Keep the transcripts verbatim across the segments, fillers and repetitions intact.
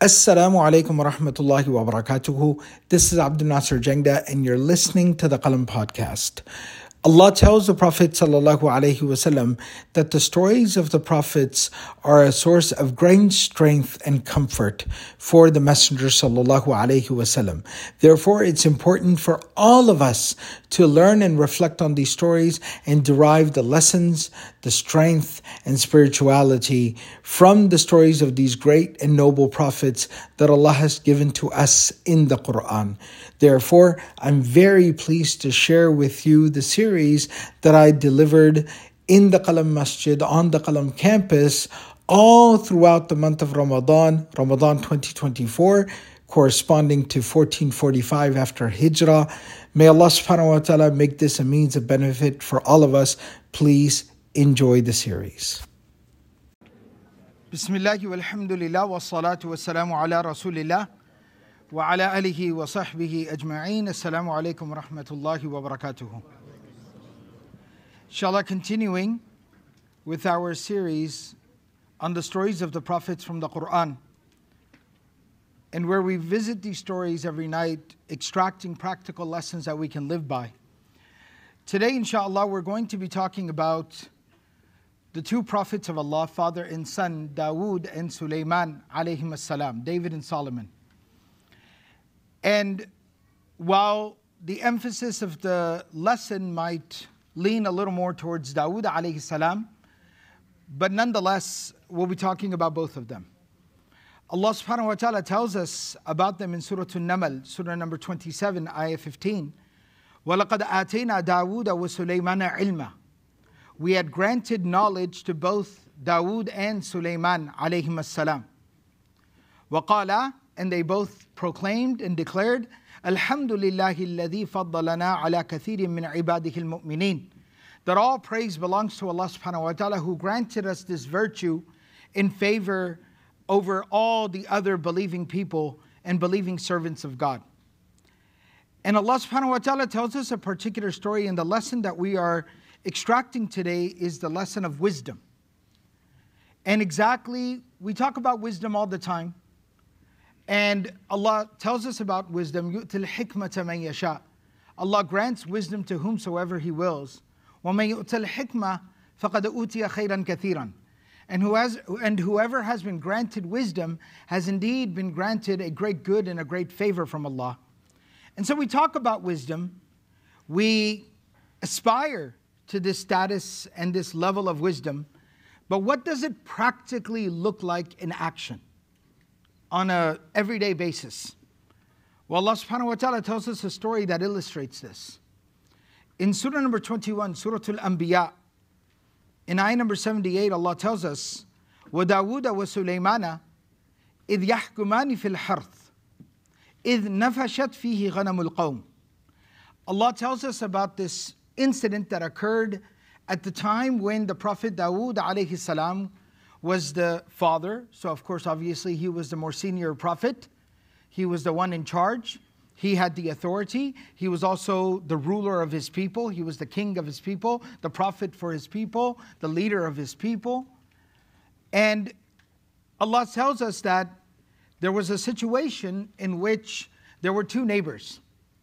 Assalamu alaikum wa rahmatullahi wa barakatuhu. This is Abdul Nasser Jangda and you're listening to the Qalam podcast. Allah tells the Prophet sallallahu alaihi wasallam that the stories of the prophets are a source of great strength and comfort for the Messenger sallallahu alaihi wasallam. Therefore, it's important for all of us to learn and reflect on these stories and derive the lessons, the strength, and spirituality from the stories of these great and noble prophets that Allah has given to us in the Quran. Therefore, I'm very pleased to share with you the series that I delivered in the Qalam Masjid on the Qalam campus all throughout the month of Ramadan, Ramadan twenty twenty-four, corresponding to fourteen forty-five after Hijrah. May Allah subhanahu wa ta'ala make this a means of benefit for all of us. Please enjoy the series. Bismillahi walhamdulillah wa salatu wa salamu ala rasulillah wa ala alihi wa sahbihi ajma'een. Assalamu alaikum wa rahmatullahi wa barakatuhu. Inshallah, continuing with our series on the stories of the prophets from the Quran, and where we visit these stories every night, extracting practical lessons that we can live by. Today, inshallah, we're going to be talking about the two prophets of Allah, father and son, Dawood and Sulaiman alayhim as-salam, David and Solomon. And while the emphasis of the lesson might lean a little more towards Dawood alayhi salam, but nonetheless, we'll be talking about both of them. Allah subhanahu wa ta'ala tells us about them in Surah An-Naml, Surah number twenty-seven, Ayah fifteen. وَلَقَدْ آتَيْنَا دَاوُودَ وَسُلَيْمَانَ عِلْمًا. We had granted knowledge to both Dawood and Sulaiman alayhim as-salam. وَقَالَا, and they both proclaimed and declared, Alhamdulillahi alladhi faddalana ala kathirin min ibadihi al-mu'minin. That all praise belongs to Allah subhanahu wa ta'ala, who granted us this virtue in favor over all the other believing people and believing servants of God. And Allah subhanahu wa ta'ala tells us a particular story, and the lesson that we are extracting today is the lesson of wisdom. And exactly, we talk about wisdom all the time, and Allah tells us about wisdom. يُؤْتِ الْحِكْمَةَ مَنْ يَشَاءُ. Allah grants wisdom to whomsoever He wills. وَمَنْ يُؤْتَ الْحِكْمَةَ فَقَدْ أُوتِيَ خَيْرًا كَثِيرًا. And who has, and whoever has been granted wisdom has indeed been granted a great good and a great favor from Allah. And so we talk about wisdom. We aspire to this status and this level of wisdom. But what does it practically look like in action on an everyday basis? Well, Allah subhanahu wa ta'ala tells us a story that illustrates this. In Surah number twenty-one, Surah Al-Anbiya, in ayah number seventy-eight, Allah tells us, وَدَاوُودَ وَسُلَيْمَانَ إِذْ يَحْكُمَانِ فِي الْحَرْثِ إِذْ نَفَشَتْ فِيهِ غَنَمُ الْقَوْمِ. Allah tells us about this incident that occurred at the time when the Prophet Dawood alayhi salam was the father. So of course, obviously, he was the more senior prophet. He was the one in charge. He had the authority. He was also the ruler of his people. He was the king of his people, the prophet for his people, the leader of his people. And Allah tells us that there was a situation in which there were two neighbors.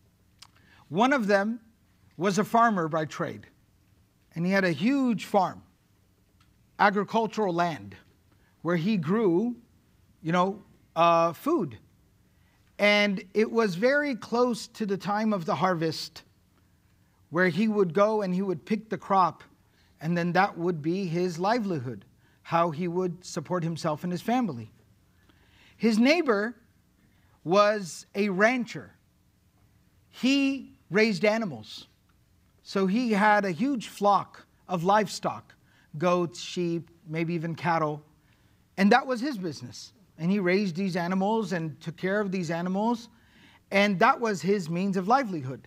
One of them was a farmer by trade, and he had a huge farm, agricultural land, where he grew, you know, uh, food. And it was very close to the time of the harvest, where he would go and he would pick the crop, and then that would be his livelihood, how he would support himself and his family. His neighbor was a rancher. He raised animals. So he had a huge flock of livestock, goats, sheep, maybe even cattle, and that was his business. And he raised these animals and took care of these animals, and that was his means of livelihood.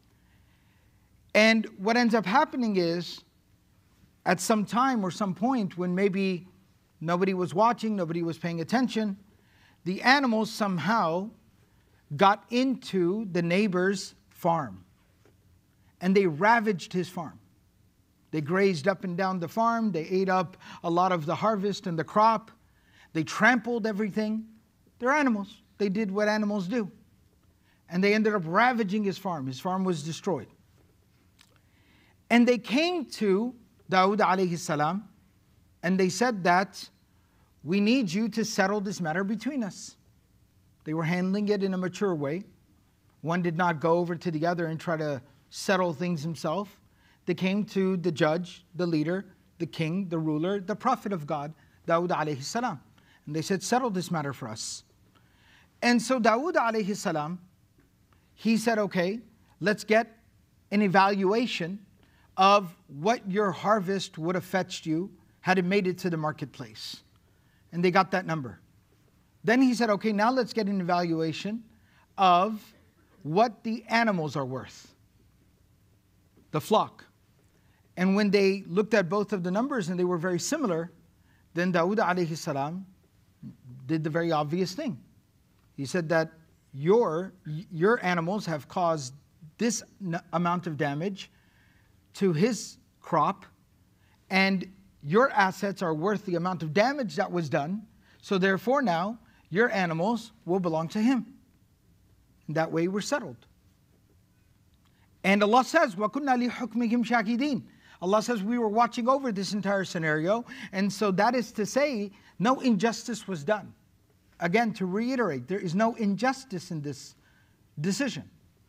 And what ends up happening is, at some time or some point when maybe nobody was watching, nobody was paying attention, the animals somehow got into the neighbor's farm, and they ravaged his farm. They grazed up and down the farm. They ate up a lot of the harvest and the crop. They trampled everything. They're animals. They did what animals do. And they ended up ravaging his farm. His farm was destroyed. And they came to Dawood alayhi salam and they said that we need you to settle this matter between us. They were handling it in a mature way. One did not go over to the other and try to settle things himself. They came to the judge, the leader, the king, the ruler, the prophet of God, Dawood alayhi salam. And they said, settle this matter for us. And so Dawood alayhi salam, he said, okay, let's get an evaluation of what your harvest would have fetched you had it made it to the marketplace. And they got that number. Then he said, okay, now let's get an evaluation of what the animals are worth, the flock. And when they looked at both of the numbers and they were very similar, then Dawood alayhi salam did the very obvious thing. He said that your, your animals have caused this amount of damage to his crop, and your assets are worth the amount of damage that was done, so therefore now your animals will belong to him. And that way we're settled. And Allah says, وَكُنَّا لِحُكْمِهِمْ شَاكِدِينَ. Allah says we were watching over this entire scenario, and so that is to say, no injustice was done. Again, to reiterate, there is no injustice in this decision.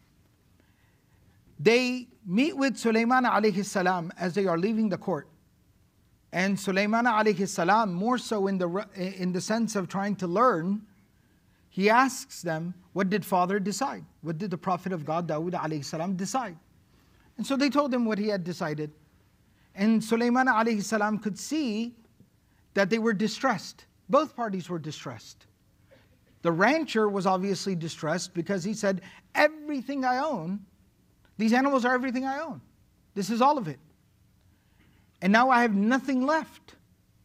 They meet with Sulaiman alayhi salam as they are leaving the court. And Sulaiman alayhi salam, more so in the, in the sense of trying to learn, he asks them, what did father decide? What did the Prophet of God, Dawood alayhi salam, decide? And so they told him what he had decided. And Sulaiman alayhi salam could see that they were distressed. Both parties were distressed. The rancher was obviously distressed because he said, everything I own, these animals are everything I own. This is all of it. And now I have nothing left.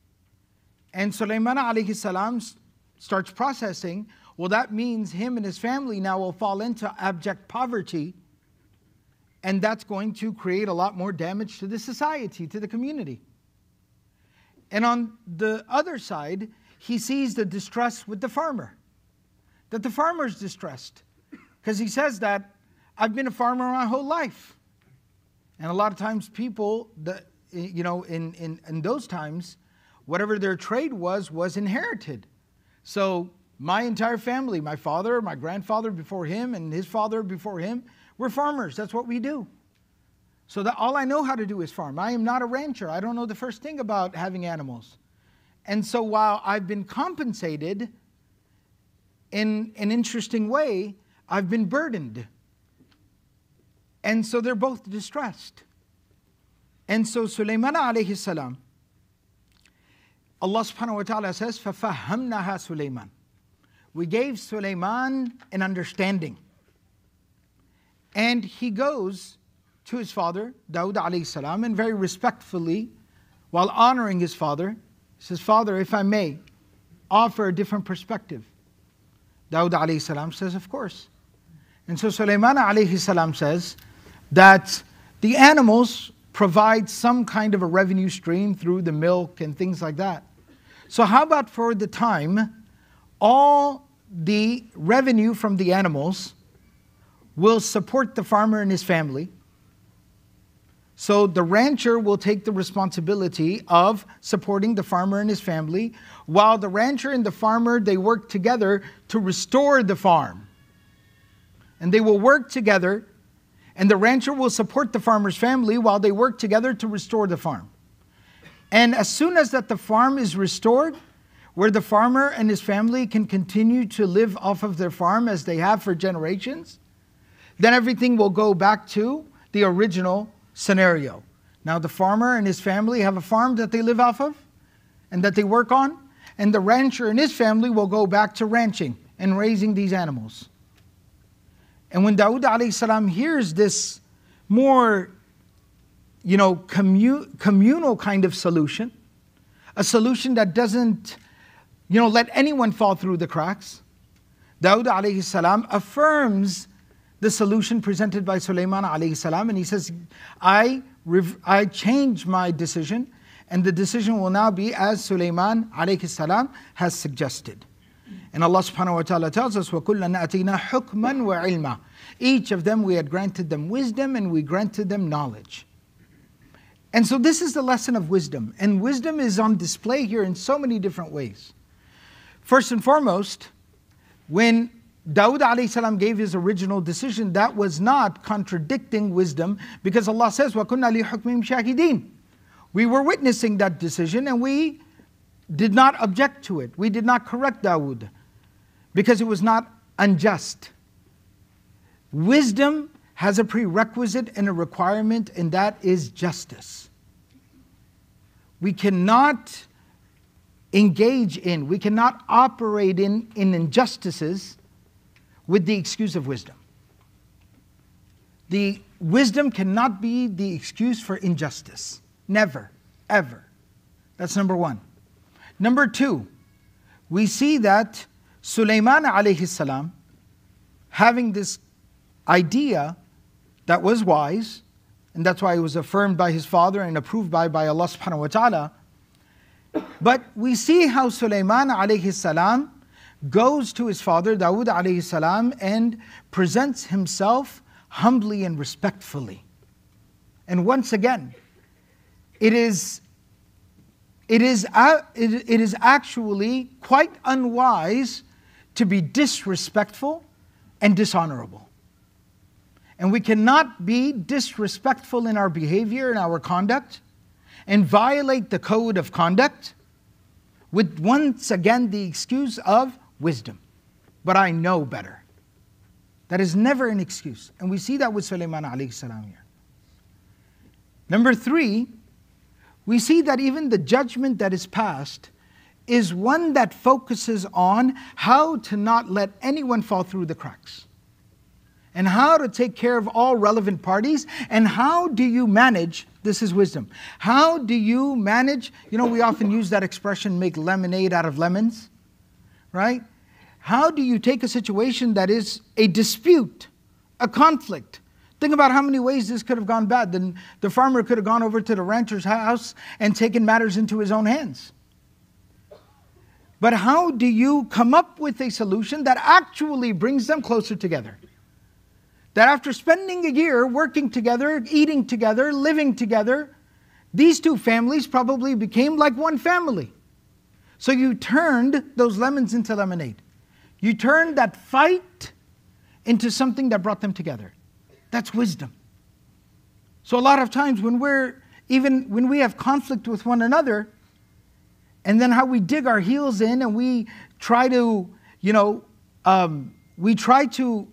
And Sulaiman alayhi salam starts processing, well, that means him and his family now will fall into abject poverty, and that's going to create a lot more damage to the society, to the community. And on the other side, he sees the distress with the farmer, that the farmer's distressed, because he says that, I've been a farmer my whole life. And a lot of times people, that, you know, in, in, in those times, whatever their trade was, was inherited. So my entire family, my father, my grandfather before him, and his father before him, we're farmers. That's what we do. So that all I know how to do is farm. I am not a rancher. I don't know the first thing about having animals. And so while I've been compensated in an interesting way, I've been burdened. And so they're both distressed. And so Sulaiman alayhi salam, Allah subhanahu wa ta'ala says, فَفَهَّمْنَهَا Sulaiman. We gave Sulaiman an understanding. And he goes to his father, Dawood alayhi salam, and very respectfully, while honoring his father, he says, Father, if I may, offer a different perspective. Dawood alayhi salam says, of course. And so Sulaiman alayhi salam says that the animals provide some kind of a revenue stream through the milk and things like that. So how about for the time, all the revenue from the animals will support the farmer and his family. So the rancher will take the responsibility of supporting the farmer and his family, while the rancher and the farmer, they work together to restore the farm. And they will work together, and the rancher will support the farmer's family while they work together to restore the farm. And as soon as that the farm is restored, where the farmer and his family can continue to live off of their farm as they have for generations, then everything will go back to the original scenario. Now the farmer and his family have a farm that they live off of and that they work on, and the rancher and his family will go back to ranching and raising these animals. And when Dawood alayhi salam hears this more, you know, commu- communal kind of solution, a solution that doesn't, you know, let anyone fall through the cracks, Dawood alayhi salam affirms the solution presented by Sulaiman alayhi salam, and he says, I, rev- I change my decision, and the decision will now be as Sulaiman alayhi salam has suggested. And Allah subhanahu wa ta'ala tells us, وَكُلًّا أَتَيْنَا حُكْمًا وَعِلْمًا. Each of them we had granted them wisdom and we granted them knowledge. And so this is the lesson of wisdom. And wisdom is on display here in so many different ways. First and foremost, when Dawood alayhi salam gave his original decision, that was not contradicting wisdom, because Allah says, وَكُنَّا لِحُكْمِهِمْ شَاهِدِينَ. We were witnessing that decision and we did not object to it. We did not correct Dawood because it was not unjust. Wisdom has a prerequisite and a requirement, and that is justice. We cannot engage in, we cannot operate in, in injustices with the excuse of wisdom. The wisdom cannot be the excuse for injustice. Never, ever. That's number one. Number two, we see that Sulaiman alayhi salam, having this idea that was wise, and that's why it was affirmed by his father and approved by, by Allah subhanahu wa ta'ala. But we see how Sulaiman alayhi salam goes to his father, Dawood alayhi salam, and presents himself humbly and respectfully. And once again, it is, it is, it, it is actually quite unwise to be disrespectful and dishonorable. And we cannot be disrespectful in our behavior and our conduct and violate the code of conduct with once again the excuse of wisdom. But I know better. That is never an excuse. And we see that with Sulaiman alayhi salam here. Number three, we see that even the judgment that is passed is one that focuses on how to not let anyone fall through the cracks, and how to take care of all relevant parties, and how do you manage, this is wisdom, how do you manage, you know, we often use that expression, make lemonade out of lemons, right? How do you take a situation that is a dispute, a conflict? Think about how many ways this could have gone bad. Then the farmer could have gone over to the rancher's house and taken matters into his own hands. But how do you come up with a solution that actually brings them closer together? That after spending a year working together, eating together, living together, these two families probably became like one family. So you turned those lemons into lemonade. You turned that fight into something that brought them together. That's wisdom. So a lot of times when we're, even when we have conflict with one another, and then how we dig our heels in and we try to, you know, um, we try to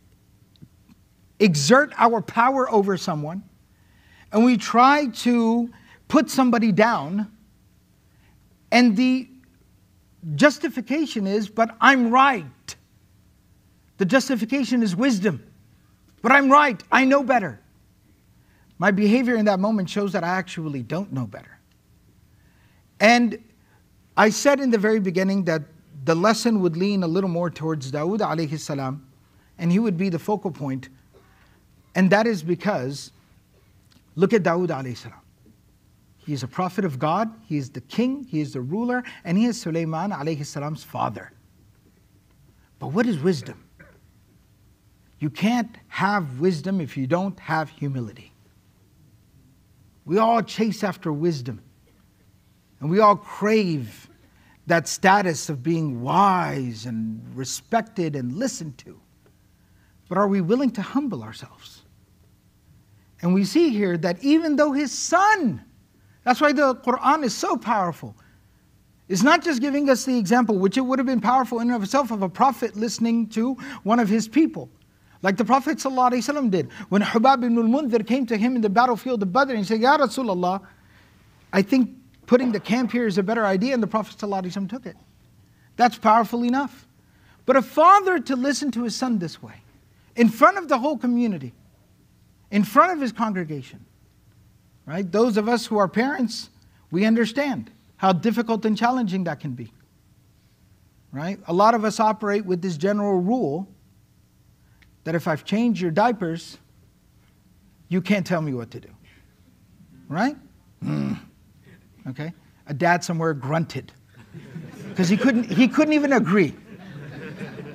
exert our power over someone, and we try to put somebody down, and the justification is, but I'm right. The justification is wisdom. But I'm right, I know better. My behavior in that moment shows that I actually don't know better. And I said in the very beginning that the lesson would lean a little more towards Dawood alayhi salam, and he would be the focal point. And that is because, look at Dawood alayhi salam. He is a prophet of God, he is the king, he is the ruler, and he is Sulaiman alayhi salam's father. But what is wisdom? You can't have wisdom if you don't have humility. We all chase after wisdom, and we all crave that status of being wise and respected and listened to. But are we willing to humble ourselves? And we see here that even though his son, that's why the Quran is so powerful. It's not just giving us the example, which it would have been powerful in and of itself, of a prophet listening to one of his people. Like the Prophet ﷺ did. When Hubab ibn al-Mundhir came to him in the battlefield of Badr and he said, Ya Rasulullah, I think putting the camp here is a better idea, and the Prophet ﷺ took it. That's powerful enough. But a father to listen to his son this way, in front of the whole community, in front of his congregation, right? Those of us who are parents, we understand how difficult and challenging that can be, right? A lot of us operate with this general rule that if I've changed your diapers, you can't tell me what to do, right? Mm. Okay? A dad somewhere grunted because he couldn't, he couldn't even agree.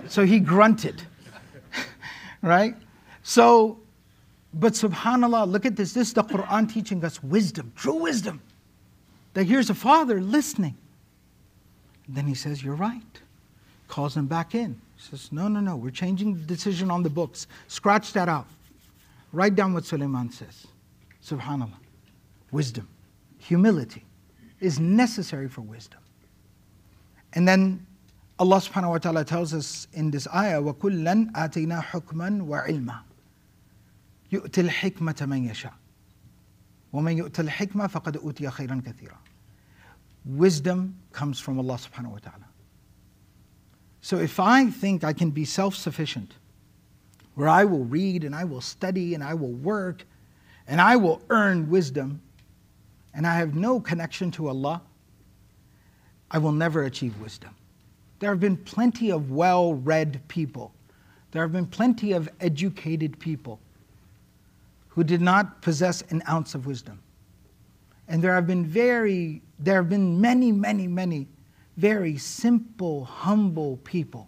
So he grunted, right? So, but subhanAllah, look at this. This is the Quran teaching us wisdom, true wisdom. That here's a father listening. And then he says, you're right. Calls him back in. He says, no, no, no, we're changing the decision on the books. Scratch that out. Write down what Sulaiman says. SubhanAllah. Wisdom, humility is necessary for wisdom. And then Allah subhanahu wa ta'ala tells us in this ayah, وَكُلًّا آتَيْنَا حُكْمًا وَعِلْمًا يُؤْتِ الْحِكْمَةَ مَنْ يَشَاءُ وَمَنْ يُؤْتَ الْحِكْمَةَ فَقَدْ أُوتِيَ خَيْرًا كَثِيرًا. Wisdom comes from Allah subhanahu wa ta'ala. So if I think I can be self-sufficient, where I will read and I will study and I will work and I will earn wisdom, and I have no connection to Allah, I will never achieve wisdom. There have been plenty of well-read people. There have been plenty of educated people who did not possess an ounce of wisdom. And there have been very, there have been many, many, many very simple, humble people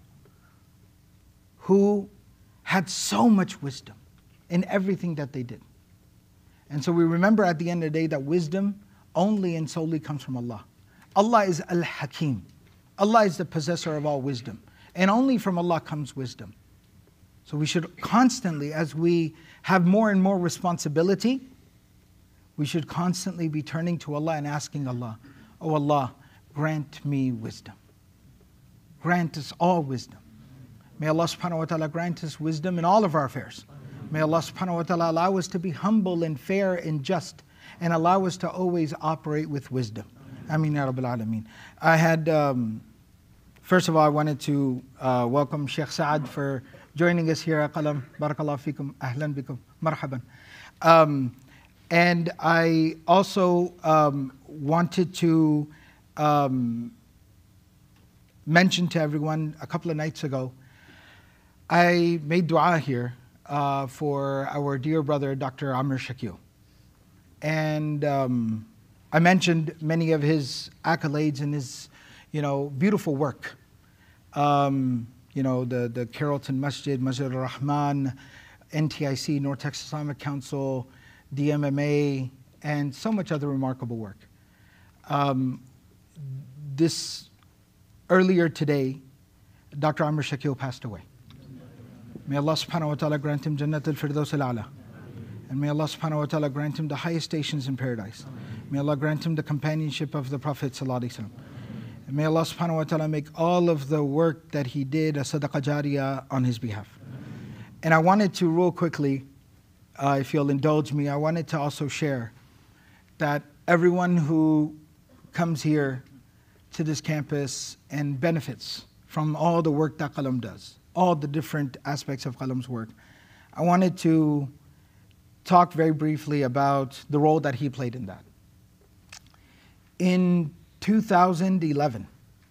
who had so much wisdom in everything that they did. And so we remember at the end of the day that wisdom only and solely comes from Allah. Allah is Al-Hakim. Allah is the possessor of all wisdom. And only from Allah comes wisdom. So we should constantly, as we have more and more responsibility, we should constantly be turning to Allah and asking Allah, oh Allah, grant me wisdom. Grant us all wisdom. May Allah subhanahu wa ta'ala grant us wisdom in all of our affairs. May Allah subhanahu wa ta'ala allow us to be humble and fair and just, and allow us to always operate with wisdom. Ameen ya Rabbil Alameen. I had, um, first of all, I wanted to uh, welcome Sheikh Saad for joining us here at Qalam. Barakallahu feekum, ahlan bikum, marhaban. Um, and I also um, wanted to um, mention to everyone, a couple of nights ago, I made dua here uh, for our dear brother, Doctor Amr Shakil. And um, I mentioned many of his accolades and his, you know, beautiful work. Um, you know, the, the Carrollton Masjid, Masjid al-Rahman, N T I C, North Texas Islamic Council, D M M A, and so much other remarkable work. Um, this, earlier today, Doctor Amr Shakil passed away. May Allah subhanahu wa ta'ala grant him Jannat al-Firdaus al-A'la. And may Allah subhanahu wa ta'ala grant him the highest stations in paradise. May Allah grant him the companionship of the Prophet sallallahu alaihi wasallam. And may Allah subhanahu wa ta'ala make all of the work that he did a sadaqah jariyah on his behalf. And I wanted to real quickly, uh, if you'll indulge me, I wanted to also share that everyone who comes here to this campus and benefits from all the work that Qalam does, all the different aspects of Qalam's work, I wanted to talk very briefly about the role that he played in that. In two thousand eleven,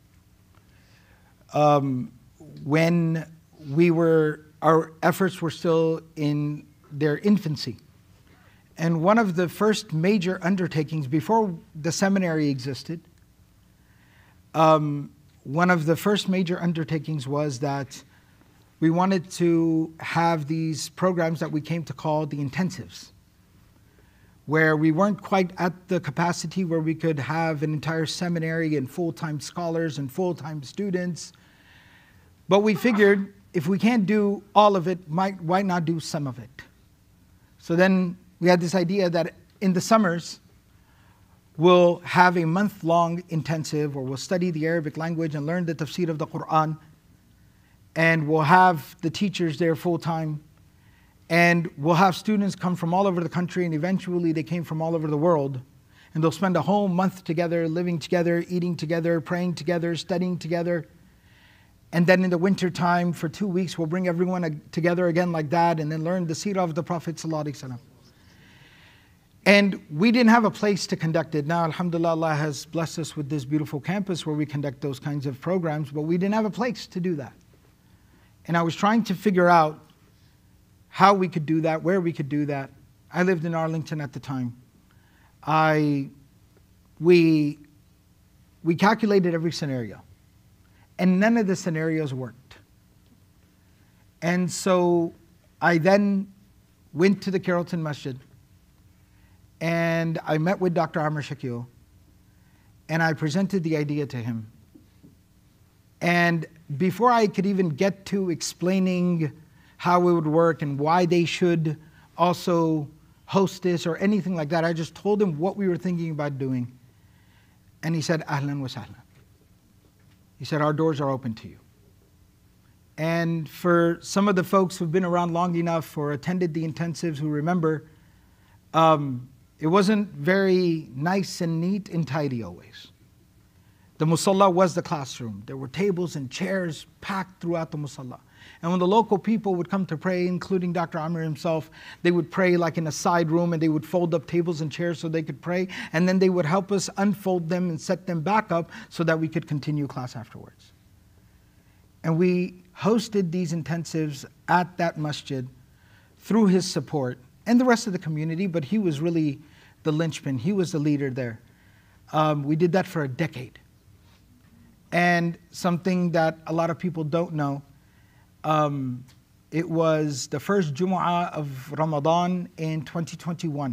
um, when we were, our efforts were still in their infancy, and one of the first major undertakings before the seminary existed, um, one of the first major undertakings was that we wanted to have these programs that we came to call the intensives, where we weren't quite at the capacity where we could have an entire seminary and full-time scholars and full-time students. But we figured if we can't do all of it, might, why not do some of it? So then we had this idea that in the summers, we'll have a month-long intensive where we'll study the Arabic language and learn the tafsir of the Quran. And we'll have the teachers there full-time. And we'll have students come from all over the country, and eventually they came from all over the world. And they'll spend a whole month together, living together, eating together, praying together, studying together. And then in the winter time, for two weeks, we'll bring everyone together again like that, and then learn the seerah of the Prophet ﷺ. And we didn't have a place to conduct it. Now, alhamdulillah, Allah has blessed us with this beautiful campus where we conduct those kinds of programs, but we didn't have a place to do that. And I was trying to figure out how we could do that, where we could do that. I lived in Arlington at the time. I, we, we calculated every scenario, and none of the scenarios worked. And so I then went to the Carrollton Masjid, and I met with Doctor Amr Shakil, and I presented the idea to him. And before I could even get to explaining how it would work and why they should also host this or anything like that, I just told him what we were thinking about doing. And he said, Ahlan wa sahlan. He said, our doors are open to you. And for some of the folks who've been around long enough or attended the intensives who remember, um, it wasn't very nice and neat and tidy always. The musalla was the classroom. There were tables and chairs packed throughout the musalla. And when the local people would come to pray, including Doctor Amr himself, they would pray like in a side room, and they would fold up tables and chairs so they could pray. And then they would help us unfold them and set them back up so that we could continue class afterwards. And we hosted these intensives at that masjid through his support and the rest of the community, but he was really the linchpin. He was the leader there. Um, we did that for a decade. And something that a lot of people don't know, um, it was the first Jumu'ah of Ramadan in twenty twenty-one.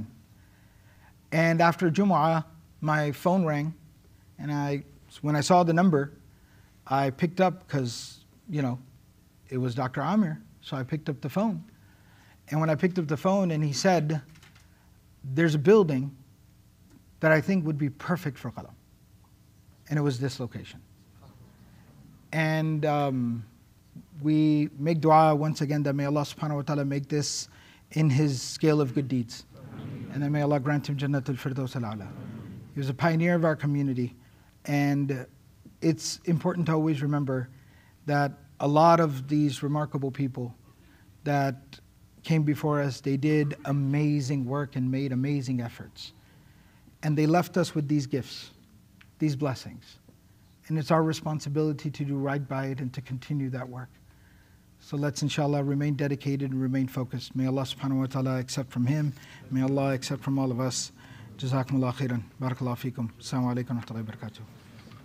And after Jumu'ah, my phone rang, and I, when I saw the number, I picked up because, you know, it was Doctor Amr, so I picked up the phone. And when I picked up the phone and he said, there's a building that I think would be perfect for Qalam. And it was this location. And um, we make dua once again that may Allah subhanahu wa ta'ala make this in his scale of good deeds. And then may Allah grant him Jannatul Firdaus al-A'la. He was a pioneer of our community. And it's important to always remember that a lot of these remarkable people that came before us, they did amazing work and made amazing efforts. And they left us with these gifts, these blessings. And it's our responsibility to do right by it and to continue that work. So let's inshallah remain dedicated and remain focused. May Allah subhanahu wa ta'ala accept from him. May Allah accept from all of us. Jazakumullah khairan. Barakallahu feekum. Assalamu alaikum wa rahmatullahi wa barakatuh.